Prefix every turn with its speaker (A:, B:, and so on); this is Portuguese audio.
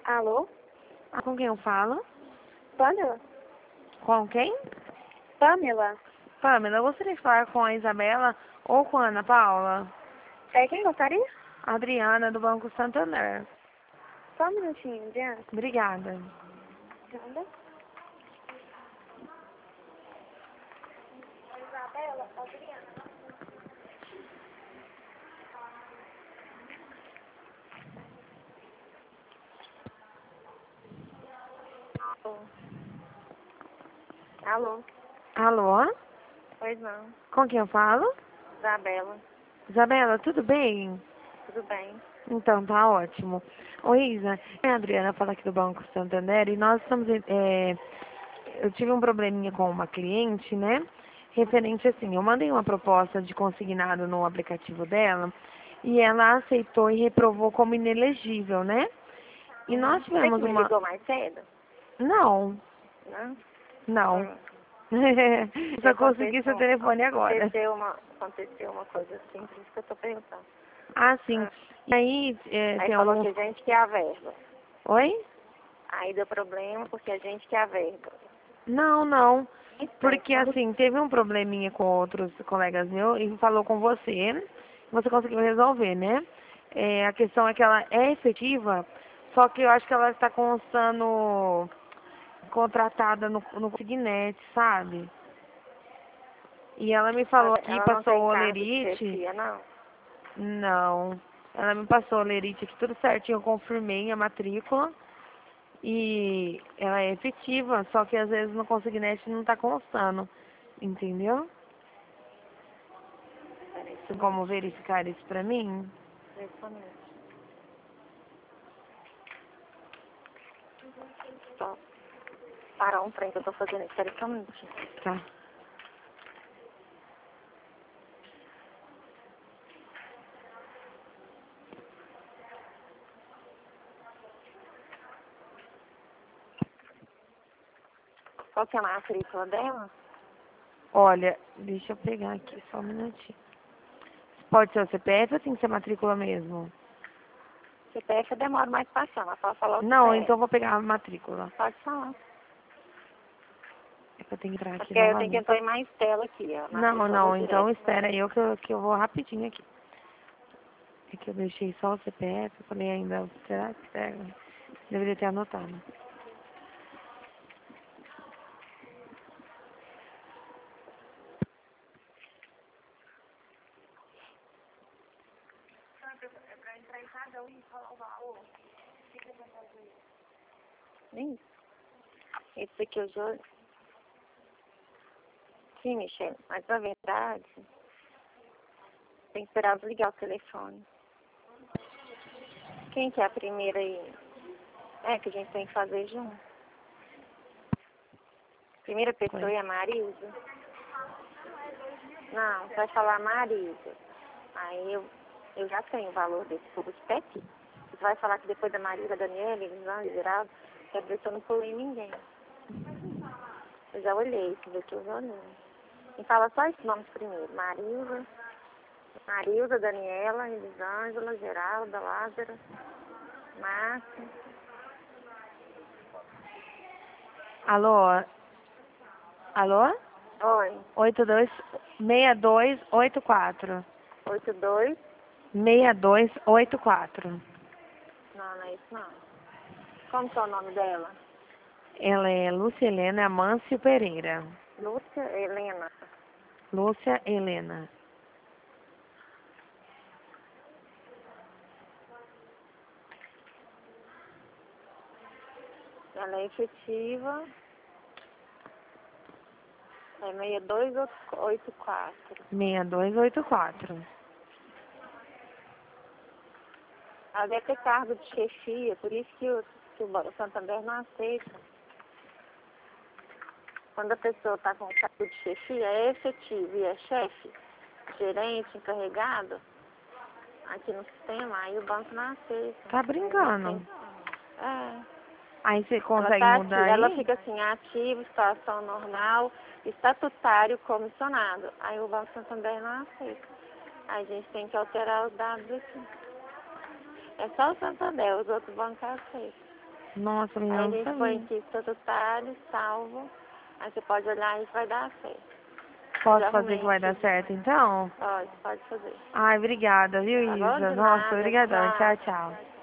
A: Alô?
B: Com quem eu falo?
A: Pamela?
B: Com quem?
A: Pamela?
B: Pamela, eu gostaria de falar com a Isabela ou com a Ana Paula.
A: É quem gostaria?
B: Adriana, do Banco Santander.
A: Só um minutinho, Diana.
B: Obrigada.
A: Nada. Isabela, Adriana. Alô?
B: Alô?
A: Pois não.
B: Com quem eu falo?
A: Isabela,
B: Isabela, tudo bem?
A: tudo bem?
B: Então, tá ótimo. Oi, Isa. A Adriana fala aqui do Banco Santander e nós estamos... eu tive um probleminha com uma cliente, né? Referente assim, eu mandei uma proposta de consignado no aplicativo dela e ela aceitou e reprovou como inelegível, né? E nós
A: Você
B: tivemos
A: que me
B: uma...
A: ligou mais cedo?
B: Não,
A: Não?
B: não.
A: Hum.
B: Só consegui seu telefone agora.
A: Aconteceu uma coisa assim, por isso que eu tô perguntando.
B: Ah, sim. E aí,
A: Aí
B: tem
A: falou
B: alguns...
A: que a gente quer a verba.
B: Oi?
A: Aí deu problema porque a gente quer a verba.
B: Não, não. Porque,
A: Então,
B: assim, teve um probleminha com outros colegas meus e falou com você. Você conseguiu resolver, né? A questão é que ela é efetiva, só que eu acho que ela está constando contratada no Signet, sabe? E ela me falou aqui,
A: ela não
B: passou
A: tem
B: o
A: cargo de
B: olerite.
A: chefia, não.
B: Não. Ela me passou o olerite aqui, tudo certinho, eu confirmei a matrícula. E ela é efetiva, só que às vezes no Consignete não tá constando, entendeu?
A: Peraí,
B: Tem como verificar isso pra mim?
A: somente. Só parar um trem que eu tô fazendo aqui, peraí só um minutinho.
B: Tá.
A: Qual que é a matrícula dela?
B: Olha, deixa eu pegar aqui só um minutinho. Pode ser o CPF ou tem que ser matrícula mesmo?
A: CPF demora mais pra achar, mas pode falar o
B: Não,
A: CPF.
B: então eu vou pegar a matrícula.
A: Pode falar.
B: É que eu tenho que entrar aqui
A: Porque eu tenho que
B: novamente.
A: entrar em mais tela aqui, ó.
B: Não,
A: Matrícula
B: não,
A: vou
B: então
A: direto.
B: espera aí que eu vou rapidinho aqui. É que eu deixei só o CPF, eu falei ainda, será que pega? Deveria ter anotado.
A: Nem isso. Esse aqui eu já... Sim, Michelle, mas na verdade, tem que esperar desligar o telefone. Quem que é a primeira aí? É, que a gente tem que fazer junto. Primeira pessoa é a Marisa. Não, você vai falar Marisa. Aí eu já tenho o valor desse público aqui. Você vai falar que depois da Marisa, Daniela, Elisandro, Geraldo, quer dizer que eu não pulei ninguém. Eu já olhei, você vê que eu já olhei. E fala só esses nomes primeiro. Marilda, Daniela, Elisângela, Geralda, Lázaro, Márcia.
B: Alô? Alô?
A: Oi,
B: 628284.
A: 82.
B: 6284.
A: Não, não é isso não. Como que é o nome dela?
B: Ela é Lúcia Helena Amâncio Pereira.
A: Lúcia Helena.
B: Lúcia Helena.
A: Ela é efetiva. É 6284.
B: 6284.
A: Ela deve ter cargo de chefia, por isso que o Santander não aceita. Quando a pessoa está com cargo de chefia, é efetivo e é chefe, gerente, encarregado, aqui no sistema, aí o banco não aceita.
B: Tá
A: Aí a gente
B: brincando?
A: tem... É.
B: Aí você
A: Ela,
B: consegue mudar
A: ela
B: aí?
A: fica assim, ativa, situação normal, estatutário, comissionado. Aí o Banco Santander não aceita. Aí a gente tem que alterar os dados aqui. É só o Santander, os outros bancos aceitam.
B: Nossa,
A: Aí
B: menina,
A: a
B: não
A: gente põe
B: sabia.
A: aqui totalho, salvo. Aí você pode olhar e vai dar certo. Eu
B: Posso
A: já
B: fazer que
A: arrumei
B: vai dar
A: aqui.
B: certo, então?
A: Pode fazer.
B: Ai, obrigada, viu,
A: Tá bom?
B: Isa?
A: De
B: Nossa,
A: nada.
B: obrigadão. Tchau,
A: Tchau.
B: tchau.